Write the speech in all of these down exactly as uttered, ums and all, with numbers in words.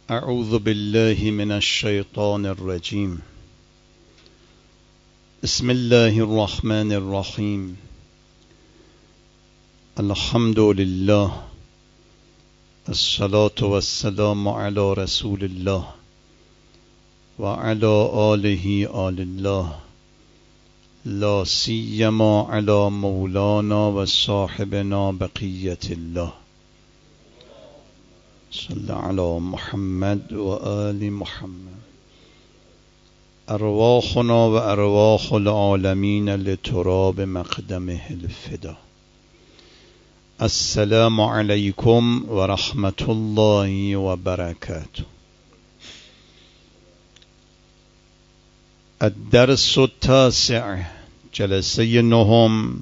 اعوذ بالله من الشیطان الرجیم. بسم الله الرحمن الرحیم. الحمد لله الصلاة والسلام علی رسول الله و علی آله آل الله، لا سیما علی مولانا و صاحبنا بقیت الله. صلی علی محمد و آل محمد. ارواحنا و ارواح العالمین لتراب مقدمه الفدا. السلام علیکم و رحمت الله و برکاته. الدرس التاسع، جلسه نهم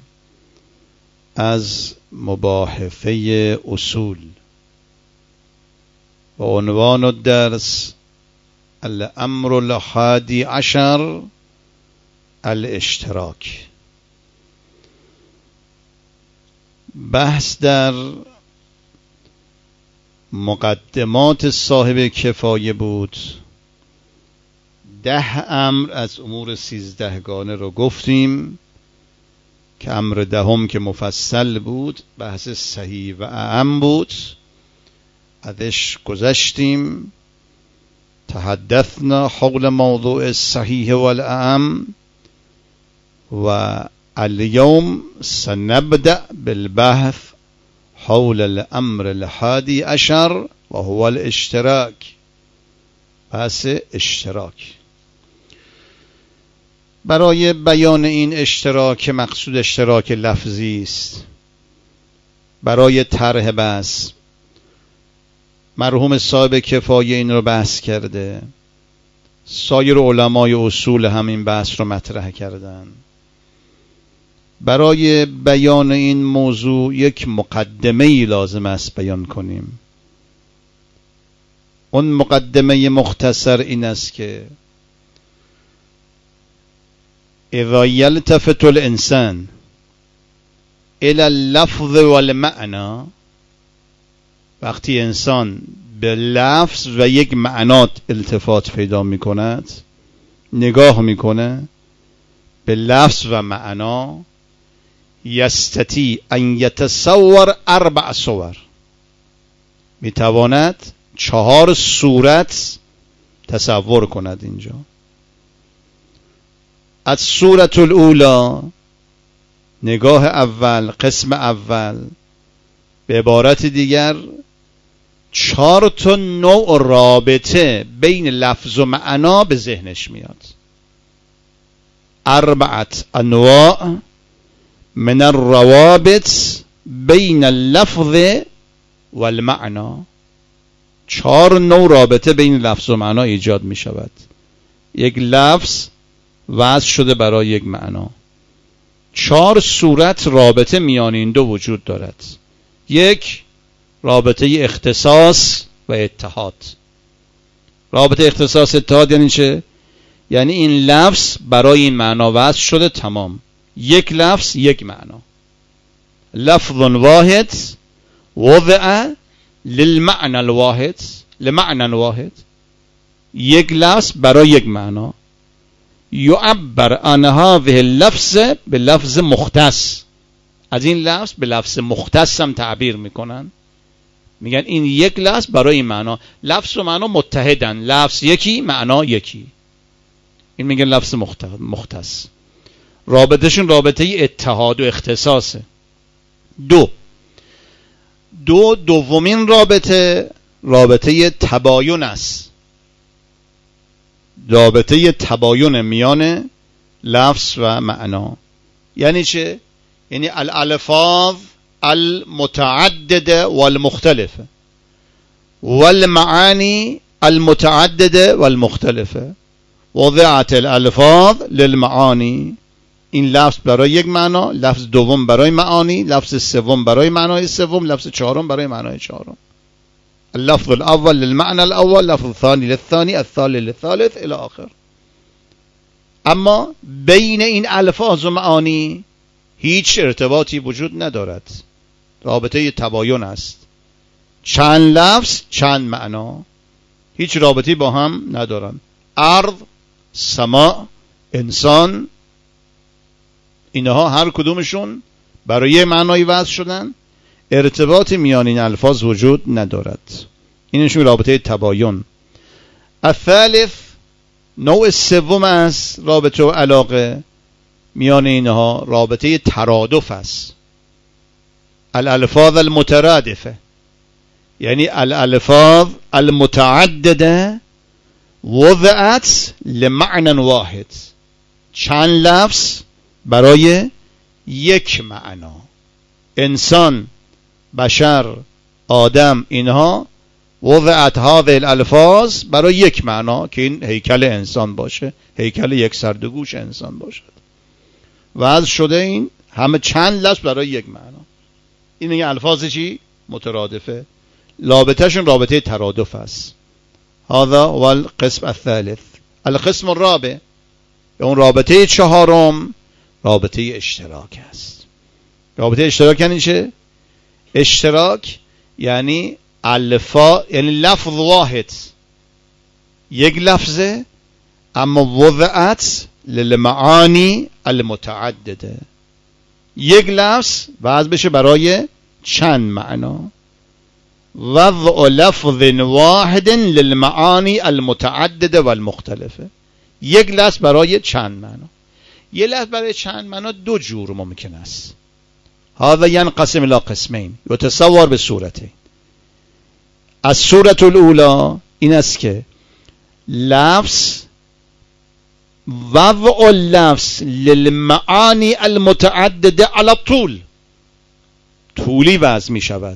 از مباحثه اصول. و عنوان الدرس الامر الحادی عشر الاشتراک. بحث در مقدمات صاحب کفایه بود. ده امر از امور سیزدهگانه رو گفتیم که امر دهم که مفصل بود بحث صحیح و اعم بود، ازش گذشتیم. تحدثنا حول موضوع الصحیح والاعم و اليوم سنبدأ بالبحث حول الامر الحادی عشر و هو الاشتراک. بحث اشتراک. برای بیان این اشتراک مقصود اشتراک لفظی است. برای طرح بحث مرحوم صاحب کفایه این رو بحث کرده، سایر علمای اصول هم این بحث رو مطرح کردن. برای بیان این موضوع یک مقدمه‌ای لازم است بیان کنیم. اون مقدمه مختصر این است که اذا یلتفت الانسان الى اللفظ والمعنى، وقتی انسان به لفظ و یک معنات التفات پیدا می کند، نگاه می کنه به لفظ و معنا، یستطیع ان یتصور اربع صور، می تواند چهار صورت تصور کند. اینجا از صورت الاولا، نگاه اول، قسم اول، به عبارت دیگر چهار تا نوع رابطه بین لفظ و معنا به ذهنش میاد. اربعت انواع من الروابط بین اللفظ والمعنا. چهار نوع رابطه بین لفظ و معنا ایجاد می شود. یک لفظ وضع شده برای یک معنا. چهار صورت رابطه میان این دو وجود دارد. یک، رابطه اختصاص و اتحاد. رابطه اختصاص اتحاد یعنی چه؟ یعنی این لفظ برای این معنا وضع شده، تمام. یک لفظ یک معنا. لفظ واحد وضع للمعنى الواحد، لمعنى واحد. یک لفظ برای یک معنا. یعبر عن هذه اللفظ به لفظ مختص. از این لفظ به لفظ مختص هم تعبیر میکنن، میگن این یک لفظ برای این معنا. لفظ و معنا متحدن، لفظ یکی معنا یکی، این میگن لفظ مختص. رابطهشون رابطه اتحاد و اختصاصه. دو دو دومین رابطه رابطه تباین است. رابطه تباین میان لفظ و معنا. یعنی چه؟ یعنی الالفاظ المتعدده والمختلفه والمعانی المتعدده والمختلفه. وضعت الالفاظ للمعانی. این لفظ برای یک معنا، لفظ دوم برای معانی، لفظ سوم برای معنای سوم، لفظ چهارم برای معنای چهارم. اللفظ الاول للمعنى الاول، لفظ الثاني للثاني، الثالث للثالث الى آخر. اما بین این الفاظ و معانی هیچ ارتباطی وجود ندارد. رابطه تباین است. چند لفظ چند معنا. هیچ رابطی با هم ندارن. ارض، سما، انسان، اینها هر کدومشون برای یه معنای وضع شدن، ارتباط میان این الفاظ وجود ندارد. اینشون رابطه تباین. الثالث، نوع سوم از رابطه و علاقه میان اینها رابطه ترادف است. الالفاظ المترادفه، یعنی الالفاظ المتعدده وضعت لمعنى واحد، چند لفظ برای یک معنا. انسان، بشر، آدم، اینها وضعت هذه الالفاظ برای یک معنا که این هیکل انسان باشه، هیکل یک سردگوش انسان باشد. وضع شده این همه چند لفظ برای یک معنا. این یه الفاظ چی؟ مترادفه. رابطهشون رابطه ترادف است. هذا هو القسم الثالث. القسم الرابع، اون رابطه چهارم رابطه اشتراک است. رابطه اشتراک یعنی چه؟ اشتراک یعنی الفا، یعنی لفظ واحد، یک لفظه اما وضعت للمعانی المتعدده. یک لفظ وضع بشه برای چند معنا. وضع لفظ واحد للمعانی المتعدده والمختلفه. یک لفظ برای چند معنا. یک لفظ برای چند معنا دو جور ممکن است. هذا ينقسم الى قسمين يتصور بصورتين. الصورة الاولى این است که لفظ، وضع اللفظ للمعانی المتعدده على الطول، طولی وضع می شود.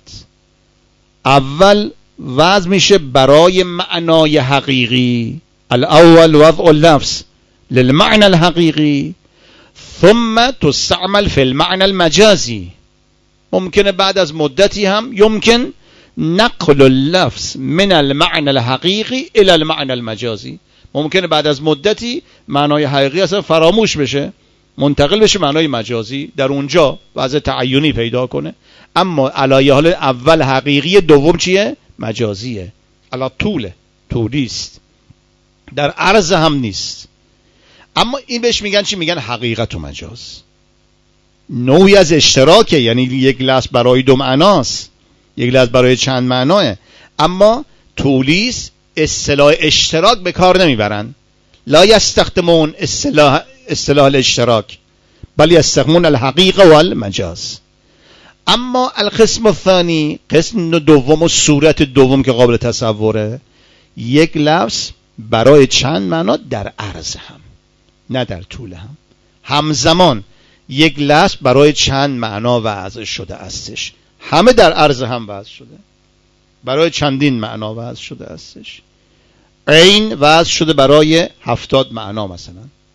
اول وضع میشه برای معنای حقیقی. الاول وضع اللفظ للمعنى الحقیقی ثم تستعمل في المعنى المجازي. ممکنه بعد از مدتی هم يمكن نقل اللفظ من المعنى الحقیقی الى المعنى المجازي. ممکنه بعد از مدتی معنای حقیقی اصلا فراموش بشه، منتقل بشه معنای مجازی، در اونجا وضع تعینی پیدا کنه. اما علایه حال اول حقیقی، دوم چیه؟ مجازیه. علا طوله، طولیست، در عرض هم نیست. اما این بهش میگن چی؟ میگن حقیقت و مجاز. نوعی از اشتراکه، یعنی یک لفظ برای دو معناست، یک لفظ برای چند معناه. اما طولیست، اصطلاح اشتراک به کار نمیبرن. لا یستخدمون اصطلاح اصطلاح الاشتراک بل یستخدمون الحقیقه والمجاز. اما القسم الثانی، قسم دوم و صورت دوم که قابل تصوره، یک لفظ برای چند معنا در عرض هم، نه در طول هم. همزمان یک لفظ برای چند معنا وضع شده استش. همه در عرض هم وضع شده، برای چندین معنا وضع شده استش. عین وضع شده برای هفتاد معنا، مثلا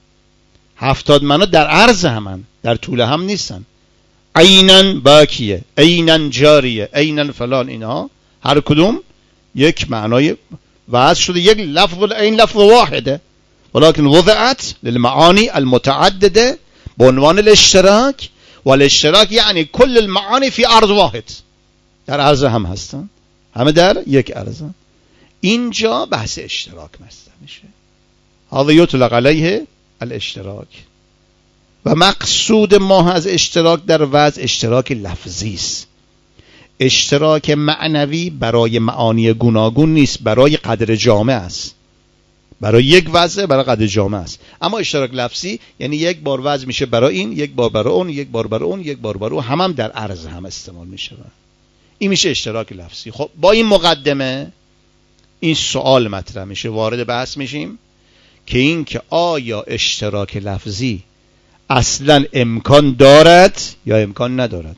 هفتاد معنا در عرض همن، در طول هم نیستن. عینن باکیه، عینن جاریه، عینن فلان، اینها هر کدوم یک معنای وضع شده. یک لفظ العین لفظ واحده ولكن وضعت للمعانی المتعدده بعنوان الاشتراک. والاشتراک یعنی کل المعانی فی عرض واحد، در عرض هم هستن، همه در یک عرضن. اینجا بحث اشتراک مطرح میشه. هذا یطلق علیه الاشتراک. و مقصود ما از اشتراک در وضع اشتراک لفظی است. اشتراک معنوی برای معانی گوناگون نیست، برای قدر جامع است، برای یک وضع، برای قدر جامع است. اما اشتراک لفظی یعنی یک بار وضع میشه برای این، یک بار برای اون، یک بار برای اون، یک بار برای اون، هم هم در عرض هم استعمال میشه. این میشه اشتراک لفظی. خب با این مقدمه این سوال مطرح میشه، وارد بحث میشیم که این که آیا اشتراک لفظی اصلا امکان دارد یا امکان ندارد.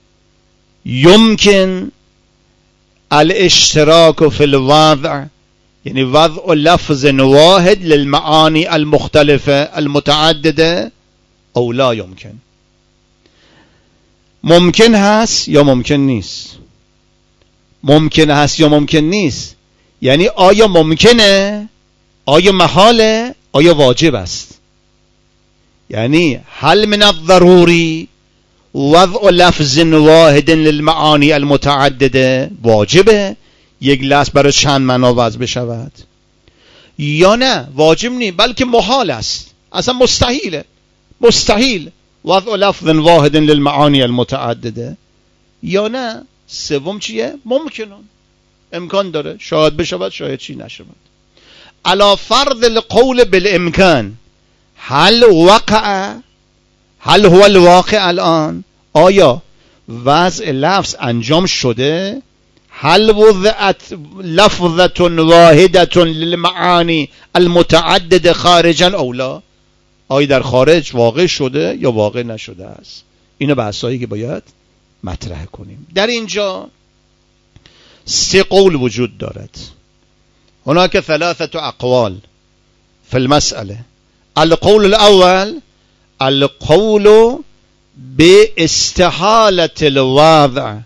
یمکن الاشتراک فی الوضع، یعنی وضع لفظ واحد للمعانی المختلفه المتعدده، او لا یمکن. ممکن هست یا ممکن نیست. ممکن هست یا ممکن نیست یعنی آیا ممکنه، آیا محاله، آیا واجب است. یعنی هل من الضروری وضع لفظ واحد للمعانی المتعدده، واجبه یک لفظ برای چند معنا وضع بشود یا نه واجب نیست بلکه محال است، اصلا مستحیله، مستحیل وضع لفظ واحد للمعانی المتعدده. یا نه سوم چیه؟ ممکنون، امکان داره شاید بشود شاید چی نشود. علی فرض القول بالامکان، هل وقع، هل هو الواقع الان، آیا وضع لفظ انجام شده؟ هل وضعت لفظة واحدة للمعانی المتعدد خارجا او لا، آیا در خارج واقع شده یا واقع نشده است؟ اینو بحثایی که باید مطرح کنیم. در اینجا سه قول وجود دارد. هناك ثلاثة اقوال في المسألة. القول الاول القول باستحالة الوضع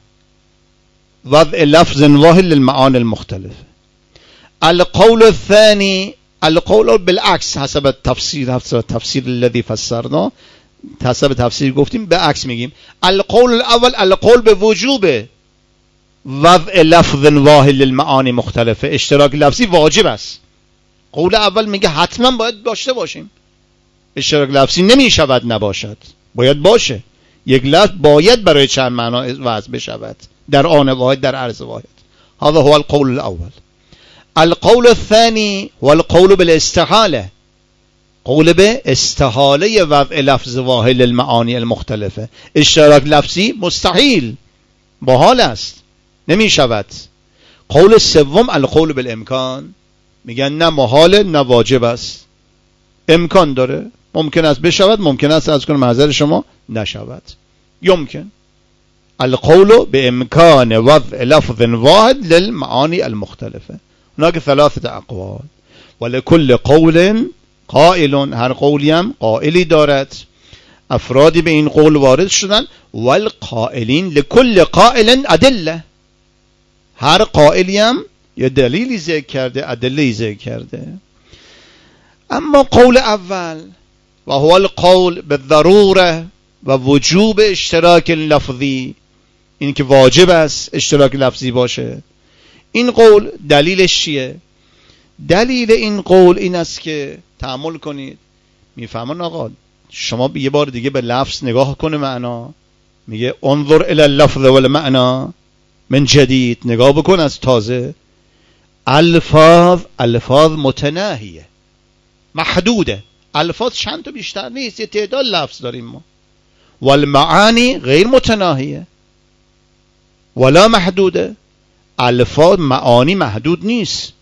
وضع لفظ واحد للمعاني المختلفة. القول الثاني القول بالعكس حسب التفسير، حسب التفسير الذي فسرنا، حسب تفسیر گفتیم به عکس میگیم. القول الاول القول بوجوب وضع لفظ واحد للمعانی مختلفه، اشتراک لفظی واجب است. قول اول میگه حتما باید داشته باشیم، اشتراک لفظی نمیشود نباشد، باید باشه. یک لفظ باید برای چند معنا وضع بشود در آن واحد، در عرض واحد. هذا هو القول الاول. القول الثاني هو القول بالاستحاله، قول به استحاله وضع لفظ واحد للمعانی المختلفه، اشتراک لفظی مستحیل، محال است، نمی شود. قول سوم القول بالامکان، میگن نه محال نه واجب است، امکان داره، ممکن است بشود، ممکن است از کنم معذر شما نشود. یمکن القول بامکان وضع لفظ واحد للمعانی المختلفه. هناك ثلاثه اقوال ولكل قول قائل، هر قولی هم قائلی دارد، افرادی به این قول وارد شدن. والقائلین لكل قائل ادله، هر قائلی هم یه دلیلی ذکر کرده، ادله ذکر کرده. اما قول اول و هو القول بالضروره و وجوب اشتراک لفظی، این که واجب است اشتراک لفظی باشه، این قول دلیلش چیه؟ دلیل این قول این است که تأمل کنید، میفهمن آقا شما یه بار دیگه به لفظ نگاه کنه معنا، میگه انظر الی اللفظ والمعنى من جدید، نگاه بکن از تازه. الفاظ الفاظ متناهیه، محدوده، الفاظ چند تا بیشتر نیست، یه تعداد لفظ داریم ما. والمعانی غیر متناهیه ولا محدوده، الفاظ معانی محدود نیست،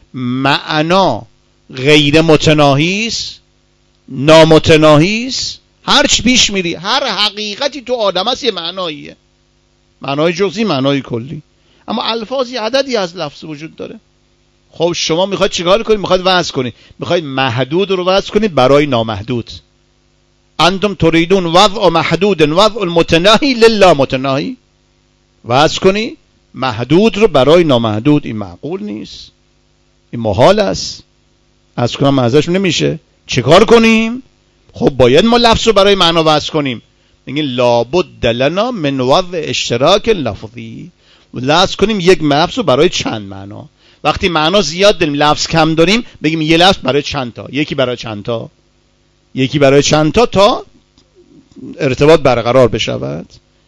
معنا غیر متناهی است، نامتناهی است. هر چی پیش میری، هر حقیقتی تو آدم است یه معناییه، معنای جزئی، معنای کلی. اما الفاظی عددی از لفظ وجود داره. خب شما میخواید چیکار کنید؟ میخواید وضع کنید، میخواید محدود رو وضع کنید برای نامحدود. انتم تريدون وضع محدود وضع المتناهی للا متناهی، وضع کنی محدود رو برای نامحدود، این معقول نیست، این محال است، از کنم ازش نمیشه. چیکار کنیم؟ خب باید ما لفظ رو برای معنا وضع کنیم، میگیم لابد لنا من وضع اشتراک لفظی، وضع کنیم یک لفظ رو برای چند معنا. وقتی معنا زیاد داریم لفظ کم داریم، بگیم یه لفظ برای چند تا، یکی برای چند تا، یکی برای چند تا، تا ارتباط برقرار بشود.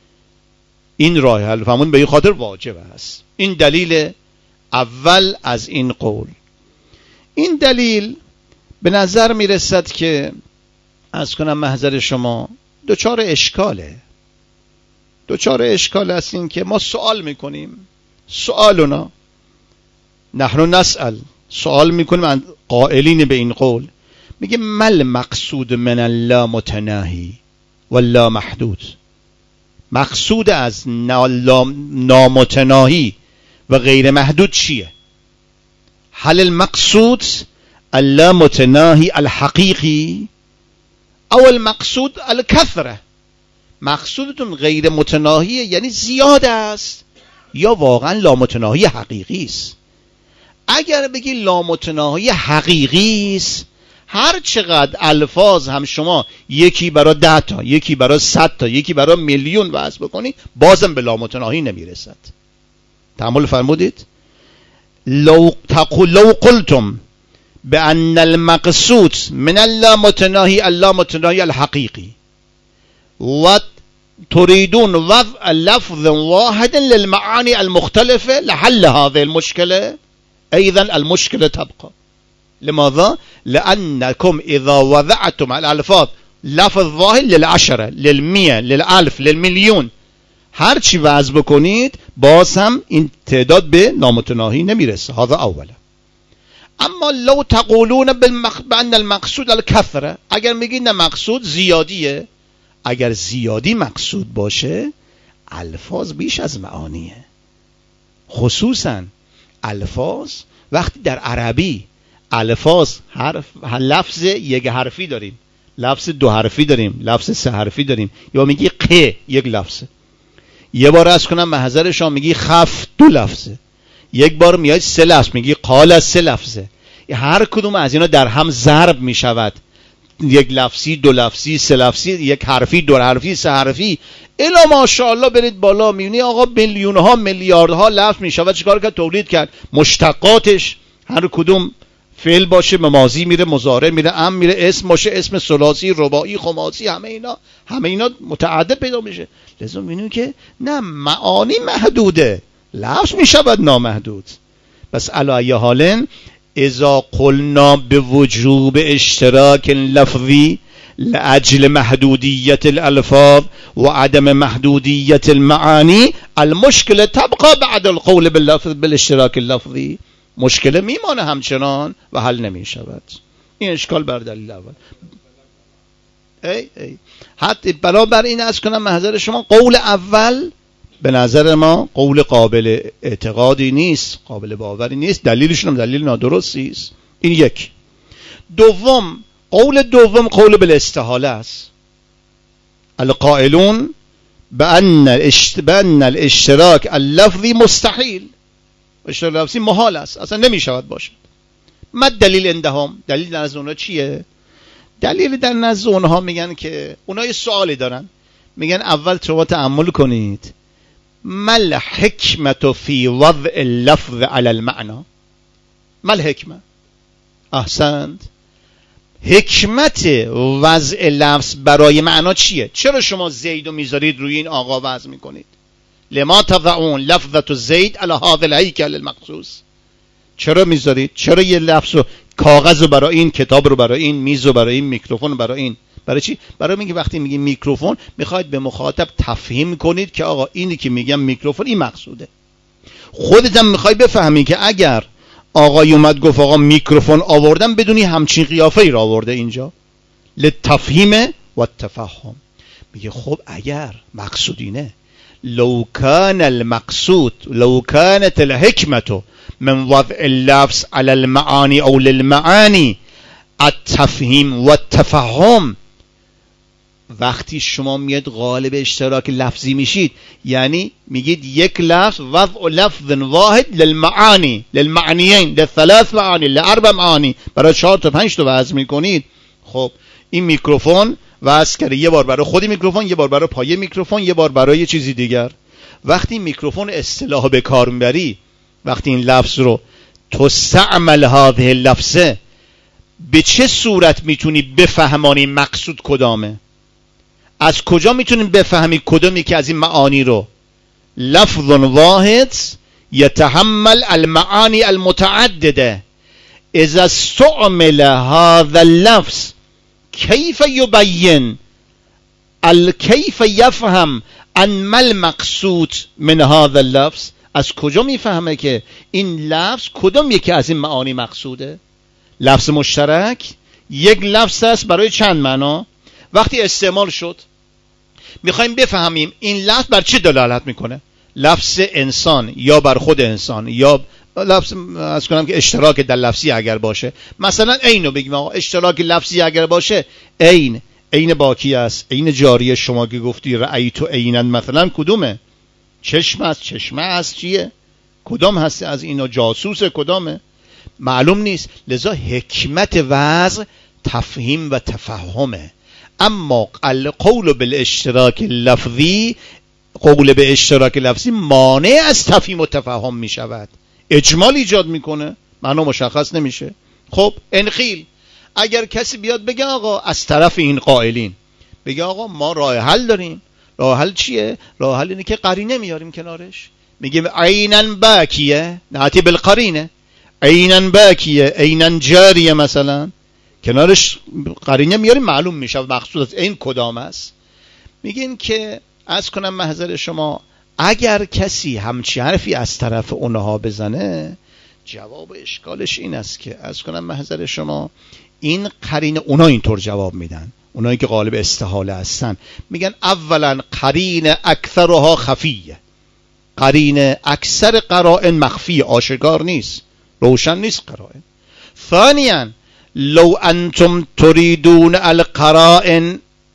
این راه حل فهمون به این خاطر واجب است. این دلیل اول از این قول. این دلیل به نظر میرسد که از کنم محضر شما دوچار اشکاله، دوچار اشکال است. این که ما سوال میکنیم، سوالنا نحن نسأل، سوال میکنیم قائلین به این قول، میگه مل مقصود من الله متناهی والله محدود، مقصود از نامتناهی و غیر محدود چیه؟ هل المقصود الله متناهی الحقیقی او المقصود الکثره؟ مقصودتون غیر متناهی یعنی زیاد است یا واقعا لامتناهی حقیقی است؟ اگر بگی لامتناهی حقیقی است، هر چقدر الفاظ هم شما یکی برای ده تا، یکی برای صد تا، یکی برای میلیون وضع بکنی، بازم به لامتناهی نمیرسد. تأمل فرمودید؟ لو تقول لو قلتم بأن المقصود من اللامتناهي اللامتناهي الحقيقي وتريدون وضع لفظ واحد للمعاني المختلفة لحل هذه المشكلة، أيضا المشكلة تبقى. لماذا؟ لأنكم إذا وضعتم الألفاظ لفظ واحد للعشرة للمئة للألف للمليون هر چی وضع بکنید باز هم این تعداد به نامتناهی نمیرسه. هذا اولا. اما لو تقولون بالمق... بأن المقصود الكثرة، اگر میگید نه مقصود زیادیه، اگر زیادی مقصود باشه الفاظ بیش از معانیه. خصوصا الفاظ وقتی در عربی الفاظ حرف لفظ یک حرفی داریم، لفظ دو حرفی داریم، لفظ سه حرفی داریم، یا میگی ق یک لفظه، یه بار از کنم محضر شما میگی خف دو لفظه، یک بار میای سه لفظ میگی قال سه لفظه. هر کدوم از اینا در هم ضرب میشود، یک لفظی دو لفظی سه لفظی، یک حرفی دو حرفی سه حرفی، الا ماشاءالله برید بالا میبینی آقا میلیون ها میلیارد ها لفظ میشود. چیکار کرد؟ تولید کرد. مشتقاتش هر کدوم فعل باشه به ماضی میره، مضارع میره، امر میره، اسم باشه اسم ثلاثی رباعی خماسی، همه اینا همه اینا متعدد پیدا میشه. لازم میبینیم که نه معانی محدوده، لفظ میشود نامحدود. بس علی ای حال اذا قلنا بوجوب اشتراک لفظی لاجل محدودیت الالفاظ و عدم محدودیت المعانی المشکل تبقى بعد القول باللفظ بالاشتراک اللفظی. مشکل میمانه همچنان و حل نمی شود. این اشکال بر دلیل اول. ای ای حتی بنابر این از کنم محضر شما قول اول به نظر ما قول قابل اعتقادی نیست، قابل باوری نیست، دلیلشون هم دلیل نادرستی است. این یک. دوم، قول دوم قول بالاستحاله است. القائلون بأن الاشتراک اللفظی مستحیل، اشتراک لفظی محال است، اصلا نمی شود باشد. ما دلیل عندهم، دلیل در نزد اونها چیه؟ دلیل در نزد اونها میگن که اونها یه سوالی دارن، میگن اول شما تأمل کنید مل حکمت فی وضع اللفظ علی المعنی. مل حکمت؟ احسنت. حکمت وضع لفظ برای معنا چیه؟ چرا شما زیدو میذارید روی این آقا وضع میکنید؟ لما تضعون لفظة زید علی هذا الهیکل المخصوص. چرا میذارید؟ چرا یه لفظ رو، کاغذ رو برای این، کتاب رو برای این، میز رو برای این، میکروفون برای این؟ برای چی؟ برای اینکه وقتی میگی میکروفون میخواید به مخاطب تفهیم کنید که آقا اینی که میگم میکروفون این مقصوده. خودت هم میخوای بفهمی که اگر آقای اومد گفت آقا میکروفون آوردم بدونی همچین قیافه ای را آورده اینجا، لتفهیم و تفهم. میگه خب اگر مقصود اینه، لو کان المقصود لو كانت الحکمت من وضع اللفظ على المعانی او للمعانی التفهیم و التفهم، وقتی شما میاد غالب اشتراک لفظی میشید یعنی میگید یک لفظ وضع لفظ واحد للمعانی للمعنیین للثلاث معانی لاربع معانی، برای چهار تا پنج تا وضع میکنید. خب این میکروفون وضع کرده یه بار برای خودی میکروفون، یه بار برای پایه میکروفون، یه بار برای یه چیزی دیگر. وقتی میکروفون اصطلاح به کار میبری، وقتی این لفظ رو تستعمل هذه اللفظه، به چه صورت میتونی بفهمانی مقصود کدامه؟ از کجا میتونی بفهمی کدومی که از این معانی رو؟ لفظ واحد یتحمل المعانی المتعدده، اذا استعمل هذا اللفظ کیف یبین الکیف یفهم ان ما المقصود من هذا اللفظ. از کجا میفهمه که این لفظ کدوم یکی از این معانی مقصوده؟ لفظ مشترک یک لفظ است برای چند معنا. وقتی استعمال شد میخوایم بفهمیم این لفظ بر چه دلالت میکنه، لفظ انسان یا بر خود انسان، یا لفظ از کنم که اشتراک در لفظی اگر باشه، مثلا اینو بگیم آقا اشتراک لفظی اگر باشه، عین عین باقی است، عین جاری شما که گفتی رأیت عینن مثلا کدومه؟ چشم است، چشمه است، چیه؟ کدام هست از اینا؟ جاسوس کدامه؟ معلوم نیست. لذا حکمت وضع تفهیم و تفهمه. اما القول بالاشتراک لفظی، قول به اشتراک لفظی مانع از تفهیم و تفهم می شود. اجمال ایجاد میکنه، معنا مشخص نمیشه. خب انخیل، اگر کسی بیاد بگه آقا از طرف این قائلین بگه آقا ما راه حل داریم، راه حل چیه؟ راه حل اینه که قرینه میاریم کنارش، میگیم عینن باکیه ناتی بالقرینه، عینن باکیه عینن جاریه، مثلا کنارش قرینه میاریم معلوم میشه مقصود از این کدام است. میگیم که از کنم محضر شما اگر کسی همچی حرفی از طرف اونها بزنه، جواب اشکالش این است که از کنم محضر شما این قرینه، اونا اینطور جواب میدن، اونایی که غالب استحاله هستن میگن اولا قرینه اکثرها خفیه، قرینه اکثر قرائن مخفی، آشکار نیست، روشن نیست قرائن. ثانیا لو انتم تريدون القرائن،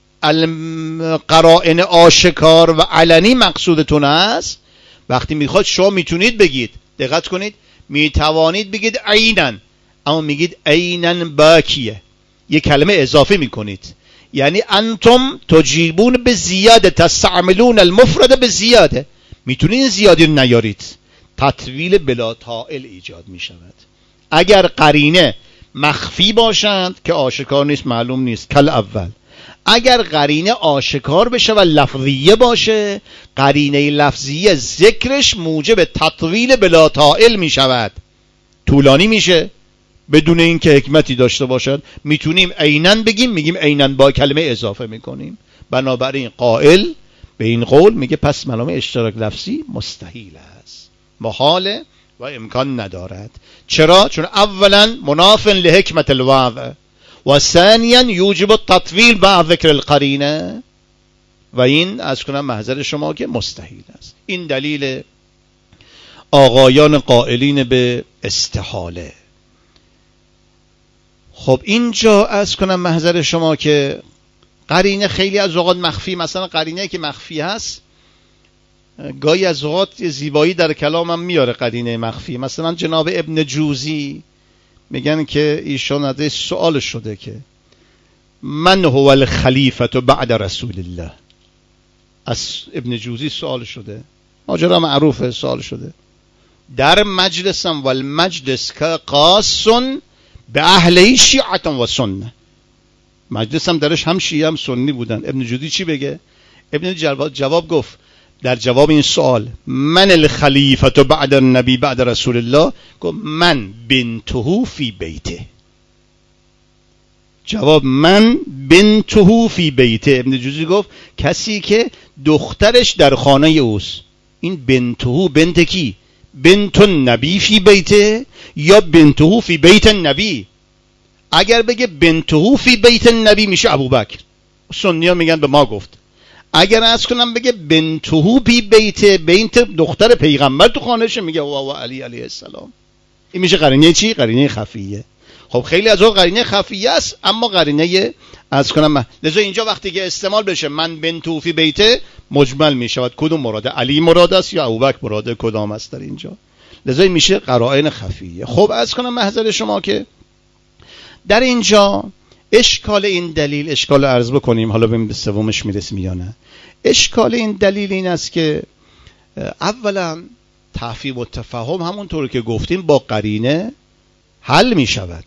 القرائن آشکار و علنی مقصودتون است، وقتی میخواد شما میتونید بگید، دقت کنید، میتوانید بگید عینن، اما میگید عینن باکیه، یک کلمه اضافه میکنید، یعنی انتم تجیبون به زیاده، تستعملون المفرد به زیاده، میتونید زیادی نیارید، تطویل بلا طائل ایجاد میشود. اگر قرینه مخفی باشند که آشکار نیست، معلوم نیست، کل اول. اگر قرینه آشکار بشه و لفظیه باشه، قرینه لفظیه ذکرش موجب تطویل بلا طائل می شود، طولانی میشه بدون اینکه حکمتی داشته باشد. میتونیم عینن بگیم، میگیم عینن با کلمه اضافه میکنیم. بنابراین قائل به این قول میگه پس ملامه اشتراک لفظی مستحیل است، محاله و امکان ندارد. چرا؟ چون اولا مناف لحکمت الوضع و ثانیا یوجب التطویل بعد ذکر القرینه، و این از کنم محضر شما که مستحیل است. این دلیل آقایان قائلین به استحاله. خب اینجا از کنم محضر شما که قرینه خیلی از اوقات مخفی، مثلا قرینه که مخفی هست گاهی از اوقات زیبایی در کلامم میاره قرینه مخفی. مثلا جناب ابن جوزی میگن که ایشان از سوال شده که من هو الخلیفة بعد رسول الله، از ابن جوزی سوال شده، ماجرا معروفه، سوال شده در مجلسم و المجلس که قاسن به اهل شیعه و سنه، مجلسم درش هم شیعه هم سنی بودن. ابن جوزی چی بگه؟ ابن جواب, جواب گفت در جواب این سوال من الخلیفة بعد النبی بعد رسول الله، گفت من بنته فی بیته. جواب من بنته فی بیته. ابن جوزی گفت کسی که دخترش در خانه اوست. این بنته بنت کی؟ بنت النبی فی بیته یا بنته فی بیت النبی؟ اگر بگه بنته فی بیت النبی میشه ابوبکر، سنی ها میگن به ما گفت. اگر از کنم بگه بنته بی بیت، بنت دختر پیغمبر تو خانهشه، میگه و علی علیه السلام، این میشه قرینه چی؟ قرینه خفیه. خب خیلی از اون قرینه خفیه است، اما قرینه از کنم لذا اینجا وقتی که استعمال بشه من بنته فی بیت مجمل میشود، کدوم مراده؟ علی مراد است یا ابوبکر مراده؟ کدام است در اینجا؟ لذا این میشه قرائن خفیه. خب از کنم محضر شما که در اینجا اشکال این دلیل، اشکال عرض بکنیم حالا ببینیم به سومش میرسیم یا نه. اشکال این دلیل این است که اولا تفهیم و تفاهم همونطور که گفتیم با قرینه حل می شود.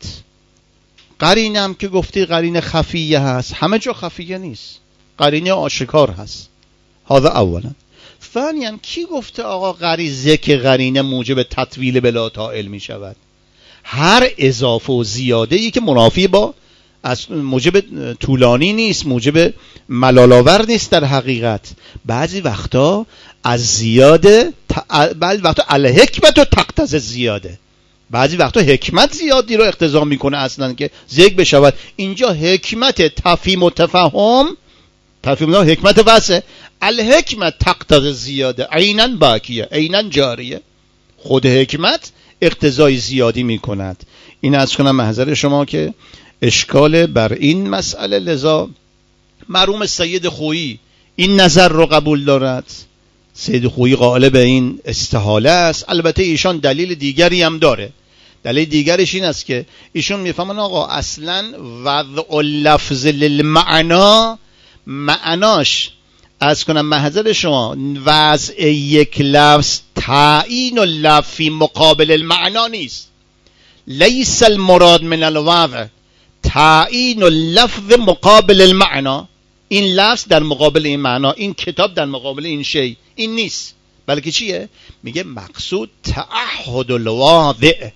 قرینه هم که گفتی قرینه خفیه هست، همه جا خفیه نیست، قرینه آشکار هست. هذا اولا. ثانیا کی گفته آقا غریزه که قرینه موجب تطویل بلا طائل می شود؟ هر اضافه و زیاده ای که منافی با از موجب طولانی نیست، موجب ملالآور نیست. در حقیقت بعضی وقتا از زیاده، بعضی وقتا الحکمت و تقتضی زیاده، بعضی وقتا حکمت زیادی رو اقتضا میکنه اصلا که ذکر بشود. اینجا حکمت تفهیم و تفهم، تفهیم و حکمت واسه، الحکمت تقتضی زیاده، عینن باکیه عینن جاریه، خود حکمت اقتضای زیادی میکند. این از کنم محضر شما که اشکال بر این مسئله. لذا مرحوم سید خویی این نظر رو قبول دارد. سید خویی قائل به این استحاله است. البته ایشان دلیل دیگری هم داره. دلیل دیگرش این است که ایشون میفهمن آقا اصلا وضع اللفظ للمعنا، معناش از کنم محضر شما وضع یک لفظ تعیین اللفظ فی مقابل المعنا نیست. لیس المراد من الوضع تعیین اللفظ مقابل المعنا. این لفظ در مقابل این معنا، این کتاب در مقابل این شی، این نیست. بلکه چیه؟ میگه مقصود تعهد الواضع،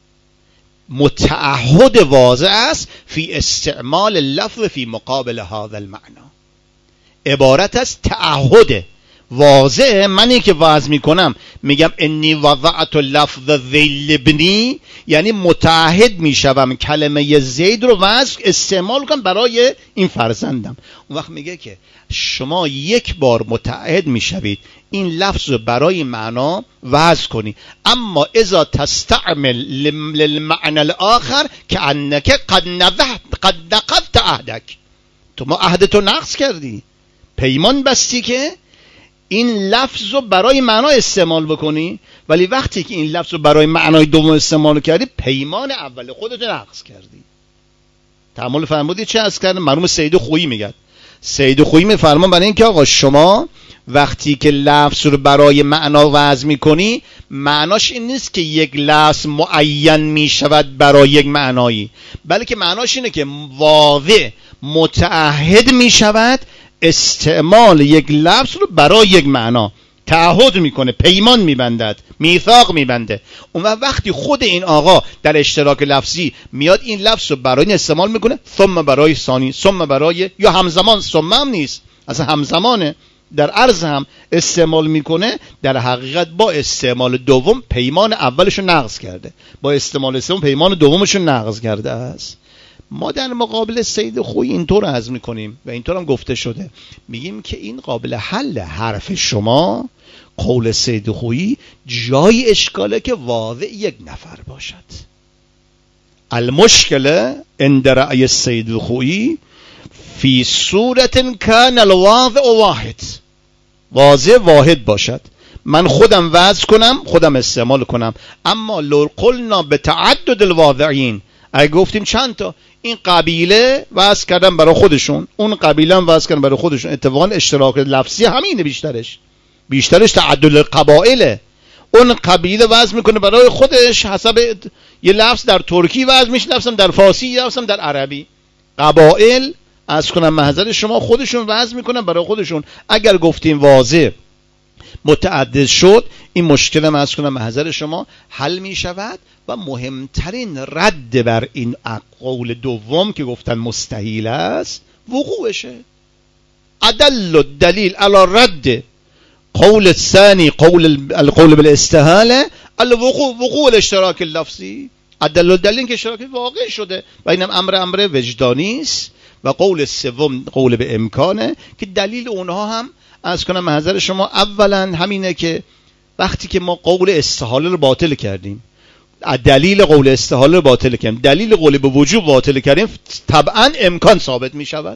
متعهد واضع است فی استعمال اللفظ فی مقابل هذا المعنا. عبارت از تعهد واضع. منی که وضع میکنم میگم انی وضعت لفظ ذیل ابنی، یعنی متعهد میشوم کلمه زید رو وضع استعمال کنم برای این فرزندم. اون وقت میگه که شما یک بار متعهد میشوید این لفظ رو برای معنا وضع کنی، اما اذا تستعمل للمعنى الاخر کأنک قد نقضت قد نقضت عهدک، تو ما عهدتو نقض کردی، پیمان بستی که این لفظ رو برای معنا استعمال بکنی، ولی وقتی که این لفظ رو برای معنای دوم استعمال کردی پیمان اول خودت نقض کردی. تأمل فرمودید چه از کردن؟ مرحوم سید خویی میگه، سید خویی میفرمان برای اینکه آقا شما وقتی که لفظ رو برای معنا وضع میکنی، معناش این نیست که یک لفظ معین میشود برای یک معنایی، بلکه معناش اینه که واضع متعهد میشود استعمال یک لفظ رو برای یک معنا، تعهد میکنه، پیمان میبندد، میثاق میبنده. اون وقتی خود این آقا در اشتراک لفظی میاد این لفظ رو برای این استعمال میکنه، ثم برای ثانی، ثم برای، یا همزمان، ثم هم نیست اصلا همزمانه، در عرض هم استعمال میکنه، در حقیقت با استعمال دوم پیمان اولش رو نقض کرده، با استعمال سوم پیمان دومش رو نقض کرده است. ما در مقابل سید خویی اینطور عرض میکنیم و اینطور هم گفته شده، میگیم که این قابل حل حرف شما، قول سید خویی جای اشکاله که واضع یک نفر باشد. المشکل عند رأی سید خویی فی صورت کان الواضع واحد، واضع واحد باشد، من خودم وضع کنم خودم استعمال کنم، اما لو قلنا بتعدد الواضعین، اگه گفتیم چند تا این قبیله وضع کردن برای خودشون، اون قبیله هم وضع کردن برای خودشون، اتفاقا اشتراک لفظی همینه، بیشترش بیشترش تعدد القبائله. اون قبیله وضع میکنه برای خودش حسب یه لفظ در ترکی وضع میشه، لفظم در فارسی، لفظم در عربی. قبائل از کنم محضر شما خودشون وضع میکنن برای خودشون. اگر گفتیم واضع متعدد شد، این مشکل هم از کنم محضر شما حل میشود و مهمترین رد بر این قول دوم که گفتن مستحیل است وقوعشه. ادل الدلیل علی رد قول الثاني قول القول بالاستحاله الوقوع وقوع الاشتراک اللفظی. ادل الدلیل که اشتراک واقع شده و اینم امر امر وجدانی است، و قول سوم قول به امکانه که دلیل اونها هم از کنم محضر شما اولا همینه که وقتی که ما قول استحاله رو باطل کردیم، دلیل قول استحاله رو باطل کردیم، دلیل قول به وجوب باطل کردیم، طبعا امکان ثابت می شود.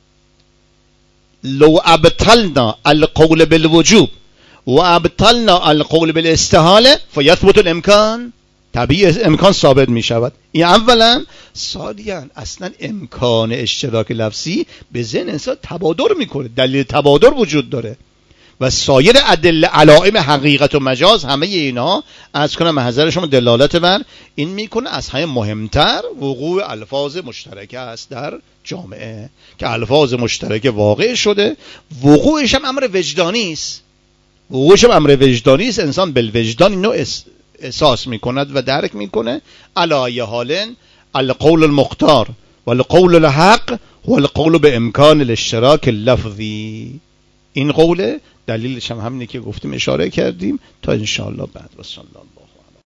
لو ابطلنا القول بالوجوب و ابطلنا القول بالاستحاله فیثبت الامکان، طبیعی امکان ثابت می شود. این اولا. ثانیاً اصلا امکان اشتراک لفظی به ذهن انسان تبادر میکنه، دلیل تبادر وجود داره و سایر ادله علائم حقیقت و مجاز همه اینا از کنم محضر شما دلالت بر این میکنه از همه مهمتر وقوع الفاظ مشترکه است در جامعه، که الفاظ مشترکه واقع شده، وقوعش هم امر وجدانی است، وقوعش هم امر وجدانی است، انسان بالوجدان اینو احساس میکند و درک میکنه. علی حالن القول المختار والقول الحق والقول به امکان الاشتراک اللفظی. این قوله دلیلش هم همینه که گفتیم اشاره کردیم تا انشاءالله بعد. و صلی الله